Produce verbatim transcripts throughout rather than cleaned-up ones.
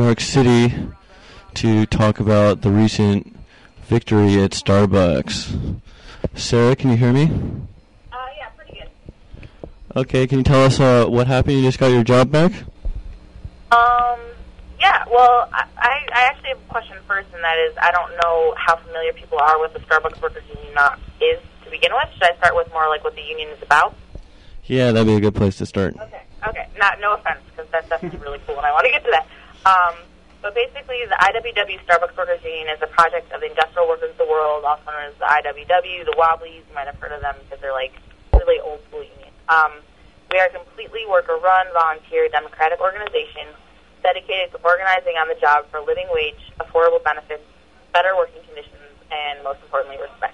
York City to talk about the recent victory at Starbucks. Sarah, can you hear me? Uh, yeah, pretty good. Okay, can you tell us uh, what happened? You just got your job back? Um, yeah, well, I, I I actually have a question first, and that is, I don't know how familiar people are with the Starbucks Workers Union not is to begin with. Should I start with more like what the union is about? Yeah, that'd be a good place to start. Okay, okay. Not, no offense, because that's definitely really cool, and I want to get to that. Um, but basically, the I W W Starbucks Workers Union is a project of the industrial workers of the world, also known as the I W W, the Wobblies. You might have heard of them because they're like really old school unions. Um, we are a completely worker-run, volunteer, democratic organization dedicated to organizing on the job for living wage, affordable benefits, better working conditions, and most importantly, respect.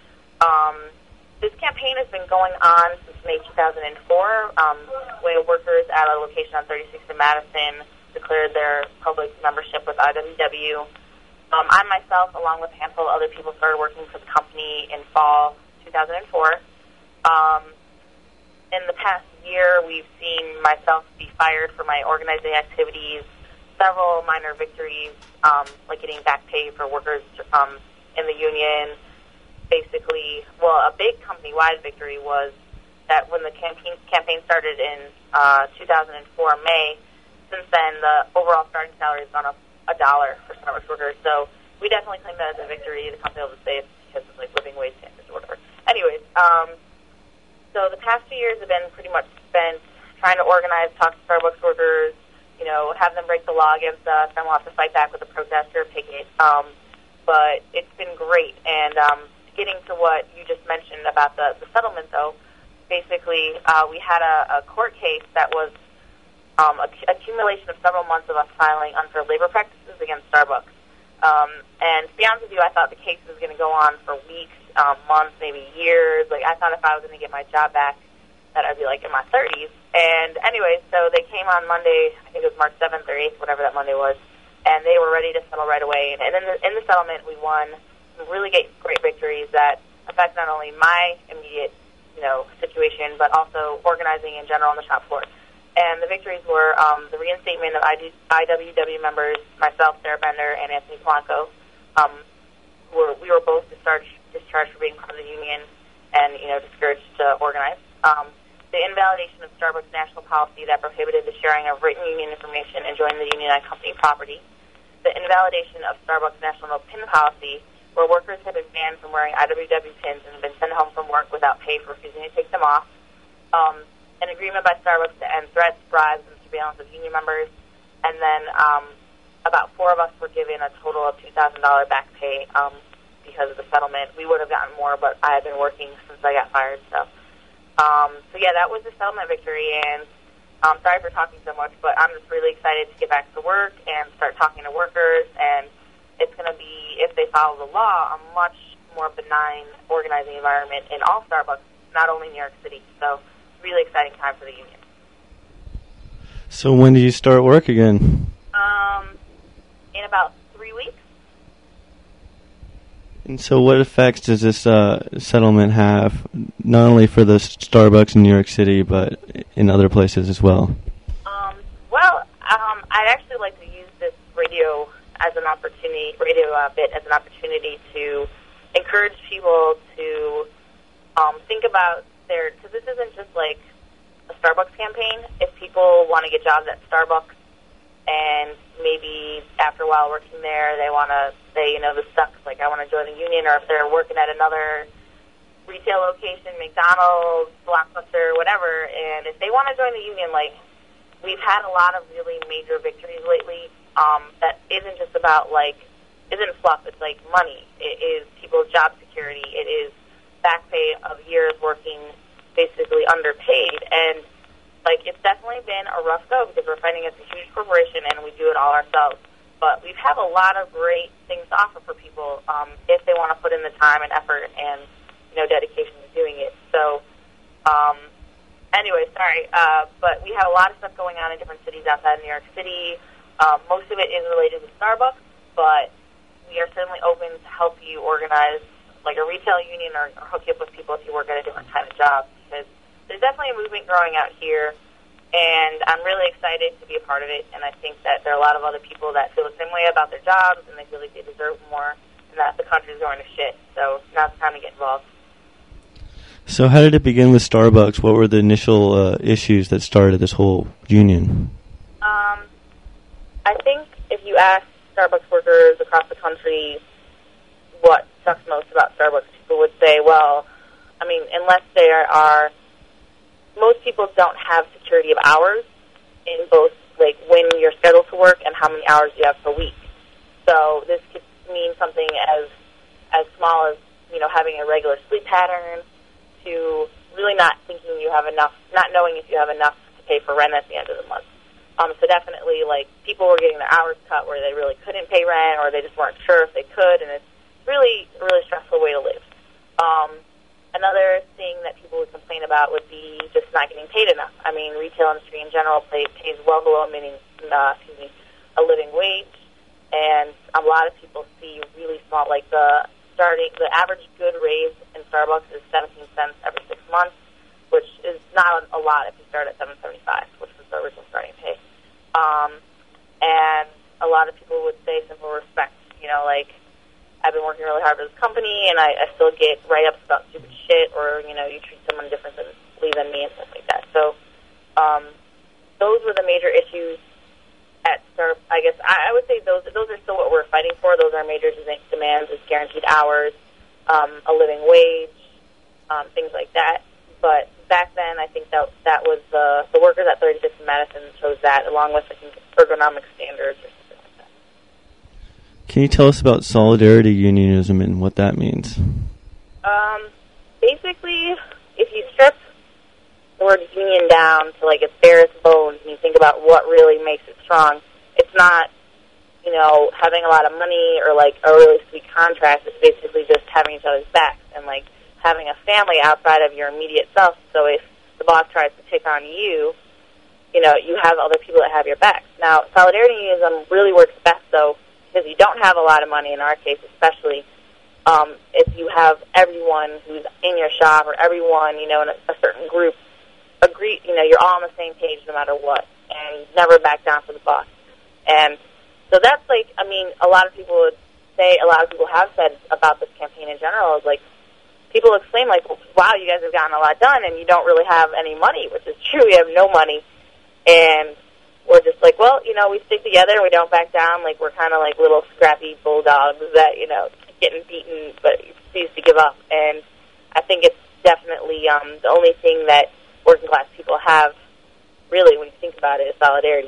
Um, this campaign has been going on since May two thousand four, um, when workers at a location on thirty-sixth and Madison declared their public membership with I W W. Um, I myself, along with a handful of other people, started working for the company in fall two thousand four. Um, in the past year, we've seen myself be fired for my organizing activities, several minor victories, um, like getting back pay for workers um, in the union. Basically, well, a big company-wide victory was that when the campaign campaign started in uh, two thousand four, May, since then, the overall starting salary has gone up a dollar for Starbucks workers. So we definitely claim that as a victory. The company will say it's because of like living wage standards or whatever. Anyways, um, so the past two years have been pretty much spent trying to organize, talk to Starbucks workers, you know, have them break the law against us, then we'll have to fight back with a protest or a picket. Um, but it's been great. And um, getting to what you just mentioned about the, the settlement, though, basically uh, we had a, a court case that was um, a c- accumulation of several months of us filing unfair labor practices against Starbucks. Um, and to be honest with you, I thought the case was going to go on for weeks, um, months, maybe years. Like, I thought if I was going to get my job back, that I'd be, like, in my thirties. And anyway, so they came on Monday, I think it was March seventh or eighth, whatever that Monday was, and they were ready to settle right away. And, and in, the, in the settlement, we won some really great, great victories that affect not only my immediate, you know, situation, but also organizing in general on the shop floor. And the victories were um, the reinstatement of I W W members, myself, Sarah Bender, and Anthony Polanco. Um, who were, we were both discharged, discharged for being part of the union and, you know, discouraged to organize. Um, the invalidation of Starbucks' national policy that prohibited the sharing of written union information and joining the union on company property. The invalidation of Starbucks' national PIN policy, where workers have been banned from wearing I W W pins and have been sent home from work without pay for refusing to take them off. Um, an agreement by Starbucks to end threats, bribes, and surveillance of union members. And then um, about four of us were given a total of two thousand dollars back pay um, because of the settlement. We would have gotten more, but I had been working since I got fired. So, um, so yeah, that was the settlement victory. And I'm um, sorry for talking so much, but I'm just really excited to get back to work and start talking to workers. And it's going to be, if they follow the law, a much more benign organizing environment in all Starbucks, not only New York City. So really exciting time for the union. So when do you start work again? Um, in about three weeks. And so what effects does this uh, settlement have, not only for the Starbucks in New York City, but in other places as well? Um, well, um, I'd actually like to use this radio as an opportunity, radio uh, bit as an opportunity to encourage people to um, think about their, because this isn't just like a Starbucks campaign. If people want to get jobs at Starbucks and maybe after a while working there, they want to say, you know, this sucks, like I want to join the union, or if they're working at another retail location, McDonald's, Blockbuster, whatever, and if they want to join the union, like, we've had a lot of really major victories lately um, that isn't just about, like, isn't fluff, it's like money. It is people's job security. It is back pay of years working basically underpaid, and like it's definitely been a rough go because we're fighting against a huge corporation and we do it all ourselves. But we have a lot of great things to offer for people um, if they want to put in the time and effort and, you know, dedication to doing it. So, um, anyway, sorry, uh, but we have a lot of stuff going on in different cities outside of New York City. Um, most of it is related to Starbucks, but we are certainly open to help you organize like a retail union or, or hook you up with people if you work at a different kind of job, because there's definitely a movement growing out here, And I'm really excited to be a part of it, and I think that there are a lot of other people that feel the same way about their jobs, and they feel like they deserve more, and that the country's going to shit. So now's the time to get involved. So how did it begin with Starbucks? What were the initial uh, issues that started this whole union? Um, I think if you ask Starbucks workers across the country what sucks most about Starbucks, people would say, well, I mean, unless there are, most people don't have security of hours in both, like, when you're scheduled to work and how many hours you have per week. So this could mean something as as small as, you know, having a regular sleep pattern, to really not thinking you have enough, not knowing if you have enough to pay for rent at the end of the month. Um, so definitely, like, people were getting their hours cut where they really couldn't pay rent, or they just weren't sure if they could, and it's really a really stressful way to live. Um, another thing that people would complain about would be just not getting paid enough. I mean, retail industry in general pay, pays well below meaning, uh, excuse me, a living wage, and a lot of people see really small, like the starting, the average good raise in Starbucks is seventeen cents every six months, which is not a lot if you start at seven seventy-five, which was the original starting pay. Um, and a lot of people would say simple respect. You know, like, I've been working really hard for this company, and I, I still get write-ups about stupid shit, or, you know, you treat someone different than, than me and stuff like that. So um, those were the major issues at Star. I guess I, I would say those those are still what we're fighting for. Those are our major demands: is guaranteed hours, um, a living wage, um, things like that. But back then, I think that that was the the workers at thirty-fifth and Madison chose that, along with, I think, ergonomic standards or something like that. Can you tell us about solidarity unionism and what that means? Um, basically, if you strip the word union down to, like, its barest bones, and you think about what really makes it strong, it's not, you know, having a lot of money or, like, a really sweet contract. It's basically just having each other's backs and, like, having a family outside of your immediate self. So if the boss tries to pick on you, you know, you have other people that have your backs. Now, solidarity unionism really works best, though, because you don't have a lot of money, in our case especially, um, if you have everyone who's in your shop or everyone, you know, in a, a certain group, agree, you know, you're all on the same page no matter what, and never back down for the boss. And so that's, like, I mean, a lot of people would say, a lot of people have said about this campaign in general, is like, people exclaim, like, wow, you guys have gotten a lot done, and you don't really have any money, which is true. We have no money. And we're just like, well, you know, we stick together, we don't back down. Like, we're kind of like little scrappy bulldogs that, you know, getting beaten but refuse to give up. And I think it's definitely um, the only thing that working class people have, really, when you think about it, is solidarity.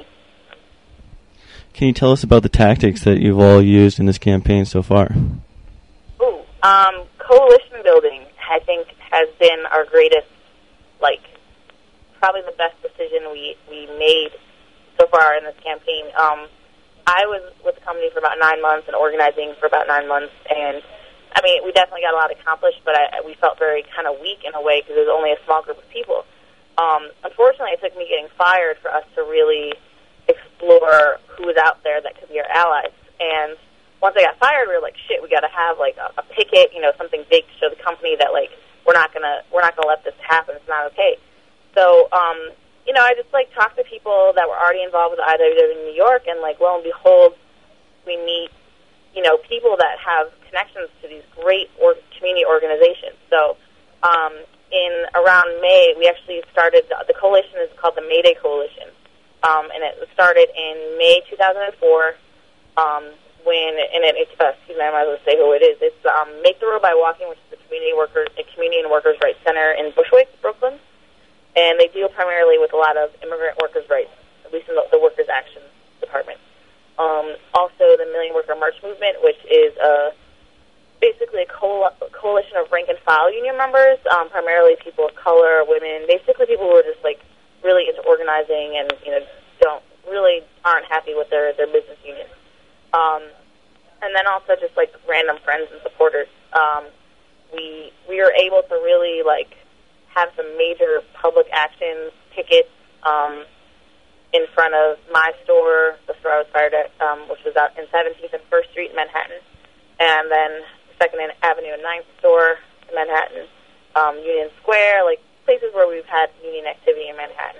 Can you tell us about the tactics that you've all used in this campaign so far? Ooh, um, coalition building, I think, has been our greatest, like, probably the best decision we, we made so far in this campaign. Um, I was with the company for about nine months and organizing for about nine months, and, I mean, we definitely got a lot accomplished, but I, we felt very kind of weak in a way because there was only a small group of people. Um, unfortunately, it took me getting fired for us to really explore who was out there that could be our allies. And once I got fired, we were like, shit, we got to have, like, a, a picket, you know, something big to show the company that, like, we're not gonna we're not gonna let this happen. It's not okay. So, um, you know, I just, like, talked to people that were already involved with the I W W in New York, and, like, lo and behold, we meet, you know, people that have connections to these great or community organizations. So, um, in around May, we actually started, the coalition is called the Mayday Coalition, um, and it started in May two thousand four, um, when, and it, it's, uh, excuse me, I might as well say who it is. It's um, Make the Road by Walking, which is the community workers, a community and workers' rights center in Bushwick, Brooklyn. And they deal primarily with a lot of immigrant workers' rights, at least in the, the Workers' Action Department. Um, also, the Million Worker March Movement, which is uh, basically a coal- coalition of rank-and-file union members, um, primarily people of color, women, basically people who are just, like, really into organizing and, you know, don't really aren't happy with their, their business unions. Um, and then also just, like, random friends and supporters. Um, we we were able to really, like, have some major public actions, tickets, um, in front of my store, the store I was fired at, um, which was out in seventeenth and first Street in Manhattan, and then second Avenue and ninth store in Manhattan, um, Union Square, like places where we've had union activity in Manhattan.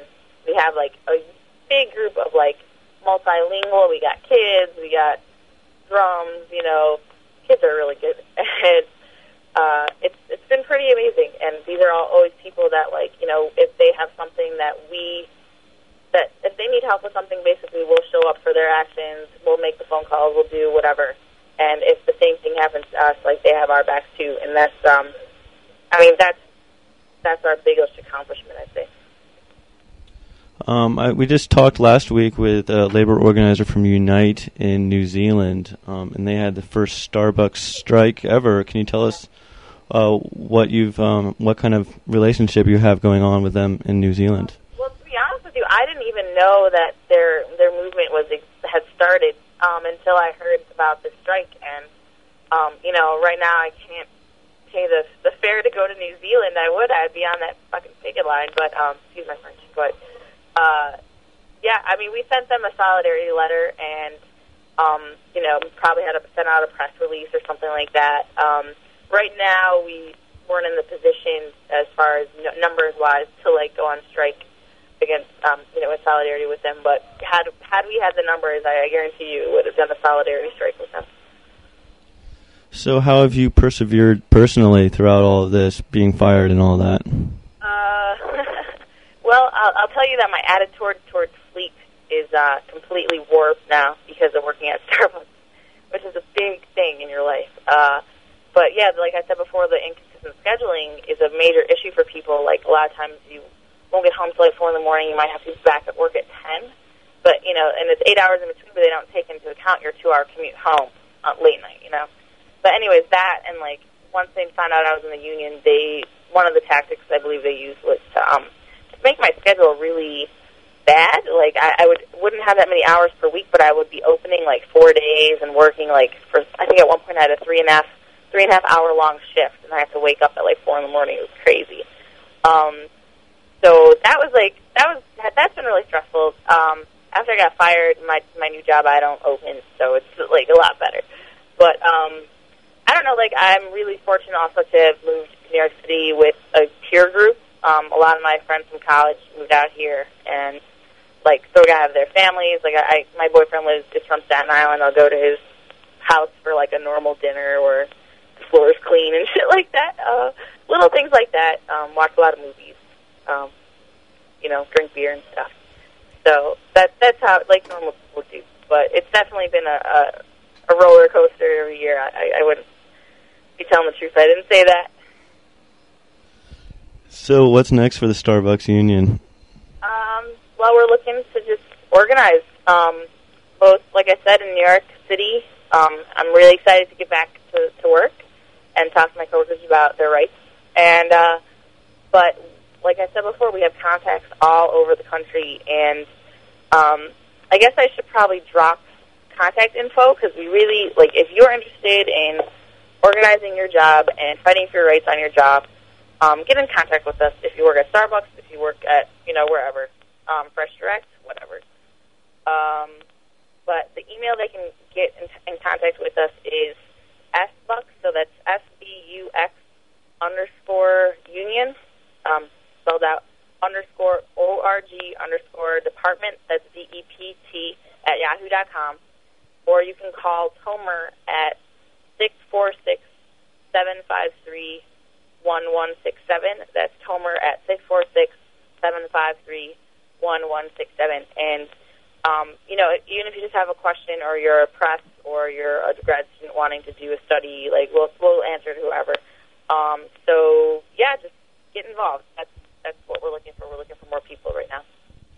we have like a big group of like multilingual. We got kids, we got drums. You know, kids are really good, and uh, it's it's been pretty amazing. And these are all always people that like you know if they have something that we that if they need help with something, basically we'll show up for their actions. We'll make the phone calls. We'll do whatever. And if the same thing happens to us, like they have our backs too. And that's, um, I mean, that's that's our biggest accomplishment, I'd say. Um, I, we just talked last week with a labor organizer from Unite in New Zealand, um, and they had the first Starbucks strike ever. Can you tell us uh, what you've, um, what kind of relationship you have going on with them in New Zealand? Well, to be honest with you, I didn't even know that their their movement was had started. Um, until I heard about the strike, and um, you know, right now I can't pay the the fare to go to New Zealand. I would, I'd be on that fucking picket line, but um, excuse my French. But uh, yeah, I mean, we sent them a solidarity letter, and um, you know, probably had to send out a press release or something like that. Um, right now, we weren't in the position, as far as n- numbers wise, to like go on strike against, um, you know, in solidarity with them. But had had we had the numbers, I, I guarantee you would have done a solidarity strike with them. So how have you persevered personally throughout all of this, being fired and all that? Uh, well, I'll, I'll tell you that my attitude toward, towards sleep is uh, completely warped now because of working at Starbucks, which is a big thing in your life. Uh, but yeah, like I said before, the inconsistent scheduling is a major issue for people. Like a lot of times you won't get home till like four in the morning. You might have to be back at work at ten. But, you know, and it's eight hours in between, but they don't take into account your two-hour commute home uh, late night, you know. But anyways, that and, like, once they found out I was in the union, they, one of the tactics I believe they used was to, um, to make my schedule really bad. Like, I, I would, wouldn't have that many hours per week, but I would be opening, like, four days and working, like, for, I think at one point I had a three and a half, three and a half hour long shift, and I had to wake up at, like, four in the morning. It was crazy. Um... So that was like that was that's been really stressful. Um, after I got fired, my my new job I don't open, so it's like a lot better. But um, I don't know. Like I'm really fortunate also to have moved to New York City with a peer group. Um, a lot of my friends from college moved out here, and like so I have their families. Like I, I my boyfriend lives is from Staten Island. I'll go to his house for like a normal dinner or the floor's clean and shit like that. Uh, little things like that. Um, watch a lot of movies. Um, you know, drink beer and stuff. So that that's how, like normal people do. But it's definitely been a, a, a roller coaster every year. I, I wouldn't be telling the truth. I didn't say that. So what's next for the Starbucks Union? Um, well, we're looking to just organize. Um, both, like I said, in New York City. Um, I'm really excited to get back to, to work and talk to my coworkers about their rights. And uh, but like I said before, we have contacts all over the country, and um, I guess I should probably drop contact info because we really, like, if you're interested in organizing your job and fighting for your rights on your job, um, get in contact with us. If you work at Starbucks, if you work at, you know, wherever, um, Fresh Direct, whatever. Um, but the email they can get in, in contact with us is sbux, so that's S B U X underscore union, um, spelled out, underscore O R G underscore department, that's D E P T, at yahoo dot com. Or you can call Tomer at six four six, seven five three, one one six seven. That's Tomer at six four six, seven five three, one one six seven. And, um, you know, even if you just have a question or you're a press or you're a grad student wanting to do a study, like, we'll, we'll answer to whoever. Um, so, yeah, just get involved. That's That's what we're looking for. We're looking for more people right now.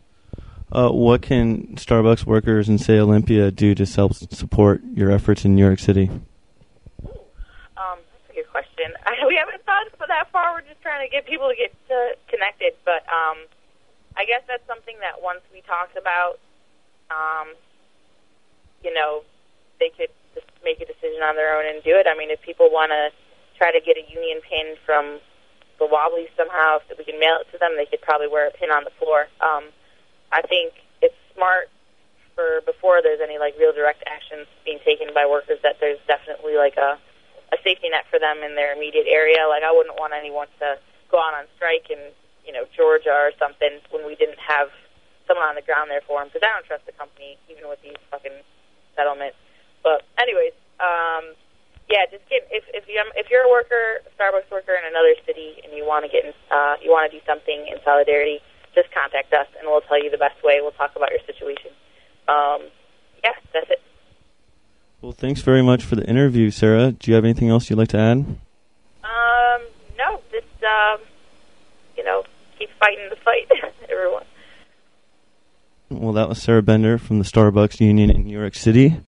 Uh, what can Starbucks workers in, say, Olympia do to help support your efforts in New York City? Ooh, um, that's a good question. I, we haven't thought that far. We're just trying to get people to get uh, connected. But um, I guess that's something that once we talked about, um, you know, they could just make a decision on their own and do it. I mean, if people want to try to get a union pin from the Wobblies somehow, if we can mail it to them, they could probably wear a pin on the floor. Um, I think it's smart for before there's any like real direct actions being taken by workers that there's definitely like a, a safety net for them in their immediate area. Like I wouldn't want anyone to go out on strike in, you know, Georgia or something when we didn't have someone on the ground there for them, because I don't trust the company, even with these fucking settlements. But anyways, um, yeah, just get if if you if you're a worker, a Starbucks worker in another city, and you want to get in, uh, you want to do something in solidarity, just contact us, and we'll tell you the best way. We'll talk about your situation. Um, yeah, that's it. Well, thanks very much for the interview, Sarah. Do you have anything else you'd like to add? Um, no, just, um, you know, keep fighting the fight, everyone. Well, that was Sarah Bender from the Starbucks Union in New York City.